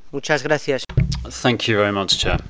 Muchas gracias. Thank you very much, Chair.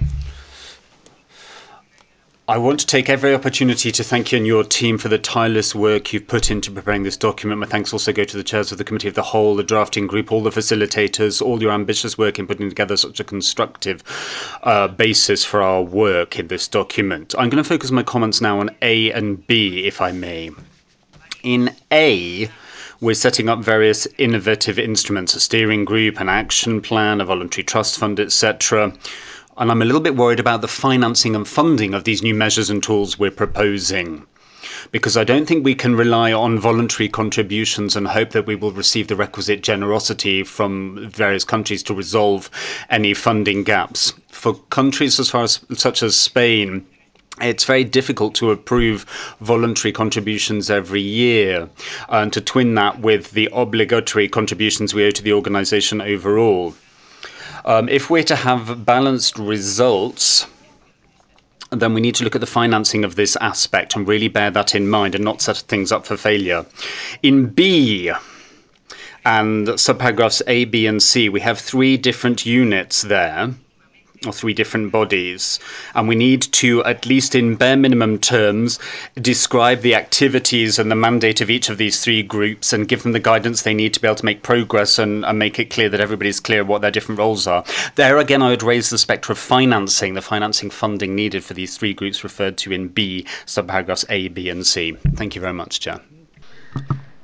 I want to take every opportunity to thank you and your team for the tireless work you've put into preparing this document. My thanks also go to the chairs of the Committee of the Whole, the drafting group, all the facilitators, all your ambitious work in putting together such a constructive basis for our work in this document. I'm going to focus my comments now on A and B, if I may. In A, we're setting up various innovative instruments, a steering group, an action plan, a voluntary trust fund, etc. And I'm a little bit worried about the financing and funding of these new measures and tools we're proposing, because I don't think we can rely on voluntary contributions and hope that we will receive the requisite generosity from various countries to resolve any funding gaps. For countries such as Spain, it's very difficult to approve voluntary contributions every year and to twin that with the obligatory contributions we owe to the organisation overall. If we're to have balanced results, then we need to look at the financing of this aspect and really bear that in mind and not set things up for failure. In B and subparagraphs A, B and C, we have three different units there, or three different bodies, and we need to, at least in bare minimum terms, describe the activities and the mandate of each of these three groups and give them the guidance they need to be able to make progress and make it clear that everybody's clear what their different roles are. There again, I would raise the spectre of financing, the financing funding needed for these three groups referred to in B, subparagraphs A, B and C. Thank you very much, Chair.